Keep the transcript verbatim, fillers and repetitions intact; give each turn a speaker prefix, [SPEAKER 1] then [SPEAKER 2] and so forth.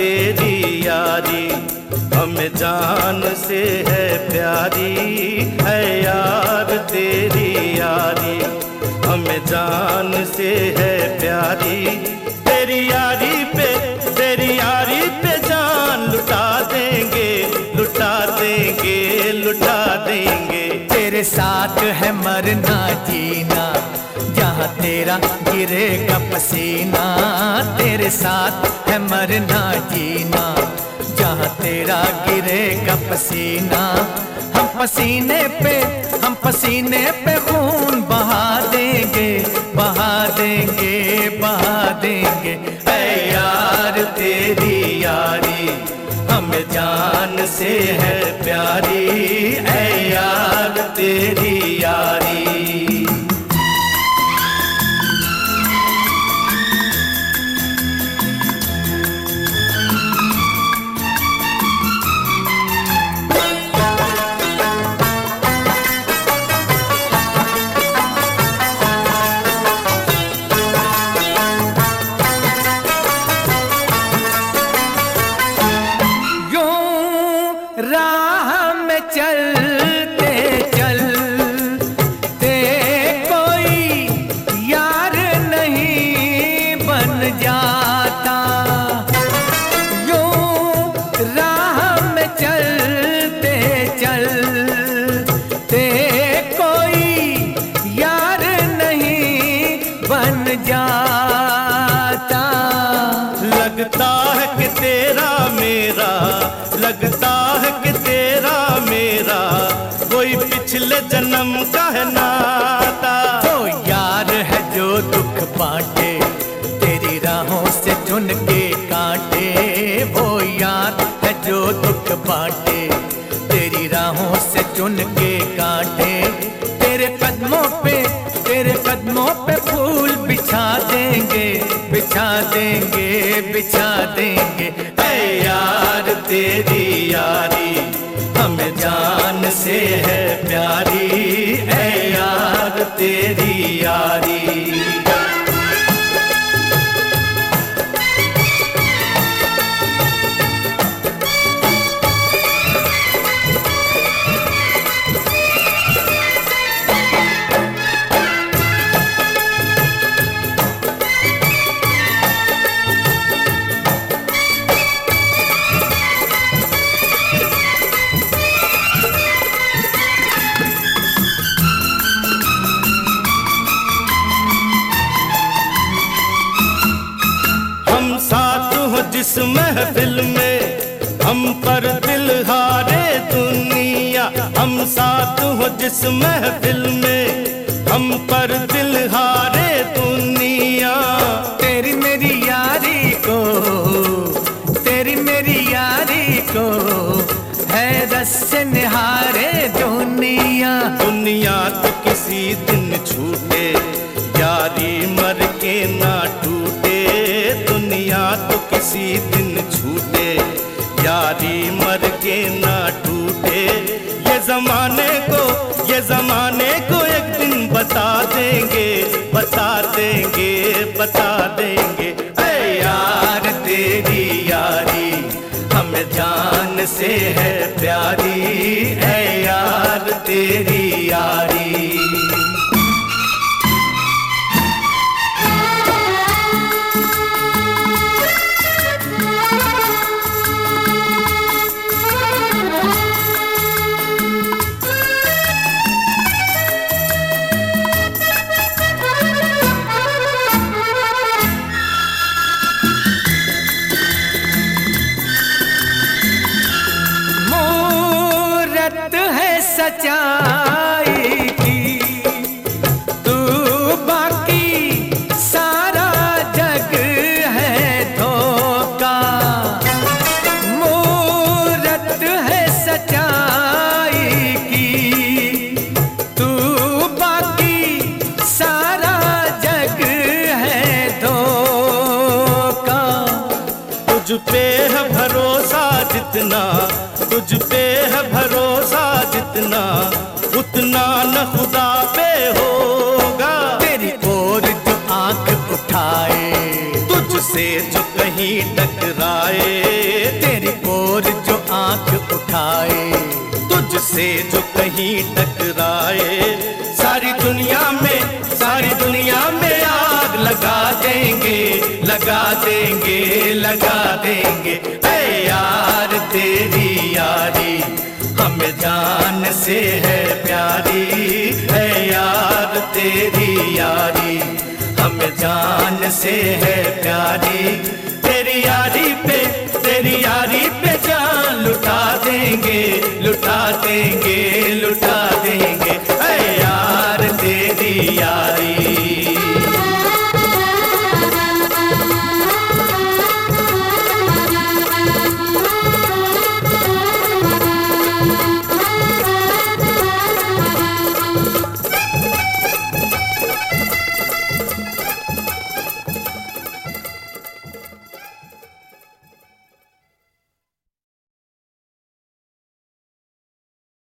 [SPEAKER 1] तेरी यारी हमें जान से है प्यारी, है यार तेरी यारी हमें जान से है प्यारी। तेरी यारी पे तेरी यारी पे जान लुटा देंगे, लुटा देंगे, लुटा देंगे।
[SPEAKER 2] तेरे साथ है मरना जीना जहाँ तेरा गिरेगा पसीना, तेरे साथ है मरना जीना जहाँ तेरा गिरेगा पसीना। हम पसीने पे हम पसीने पे खून बहा देंगे, बहा देंगे, बहा देंगे। ऐ यार तेरी यारी हमें जान से है प्यारी, ऐ यार तेरी यारी। राह में चलते चलते कोई यार नहीं बन जाता, यूं राह में चलते चलते कोई यार नहीं बन जाता।
[SPEAKER 1] लगता है कि तेरा मेरा, लगता है कि तेरा मेरा कोई पिछले जन्म का है नाता।
[SPEAKER 2] वो यार है जो दुख बांटे तेरी राहों से चुन के काटे, वो यार है जो दुख बांटे तेरी राहों से चुन के काटे। तेरे कदमों पे तेरे कदमों पे फूल बिछा देंगे, बिछा देंगे, बिछा देंगे। ऐ यार तेरी यारी हमें जान से है प्यारी, ऐ यार तेरी यारी। जिस महफिल में हम पर दिल हारे दुनिया, हम साथ हो जिस महफिल में हम पर दिल हारे दुनिया। तेरी मेरी यारी को, तेरी मेरी यारी को है रस से निहारे दुनिया।
[SPEAKER 1] दुनिया तो किसी दिन छूटे यारी मर के ना टूटे, दुनिया तो किसी दिन छूटे यारी मर के ना टूटे। ये जमाने को ये जमाने को एक दिन बता देंगे, बता देंगे, बता देंगे। ऐ यार तेरी यारी हमें जान से है प्यारी, ऐ यार तेरी यारी।
[SPEAKER 2] सच्चाई की तू बाकी सारा जग है धोखा, मूरत है सच्चाई की तू बाकी सारा जग है धोखा।
[SPEAKER 1] तुझ पे है भरोसा जितना, तुझ पे है भरोसा जितना, उतना न खुदा पे होगा।
[SPEAKER 2] तेरी ओर जो आंख उठाए
[SPEAKER 1] तुझसे जो कहीं कहीं टकराए,
[SPEAKER 2] तेरी ओर जो आंख उठाए,
[SPEAKER 1] तुझसे जो कहीं टकराए, सारी दुनिया में सारी दुनिया में आग लगा देंगे, लगा देंगे, लगा देंगे। ऐ यार तेरी यारी हमें जान से है प्यारी, ऐ यार तेरी यारी हमें जान से है प्यारी। तेरी यारी पे तेरी यारी पे जान लुटा देंगे, लुटा देंगे, लुटा देंगे। ऐ